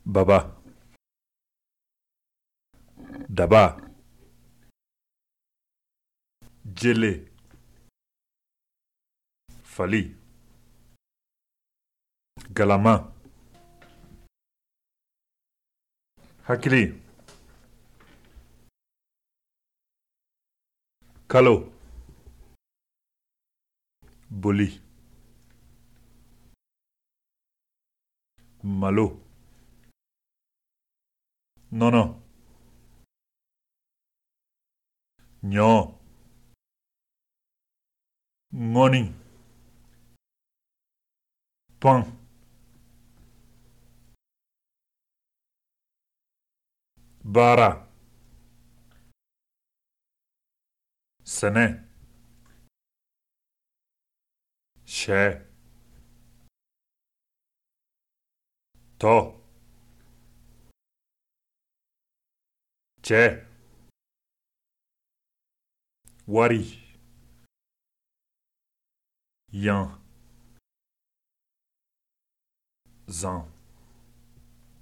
baba, daba, jele, fali, galama, hakili, kalo, boli, malo, nɔnɔ, ɲɔ, ŋɔni, pan, baara, sɛnɛ, sɛ, tɔ, cɛ, wari, yan, zan.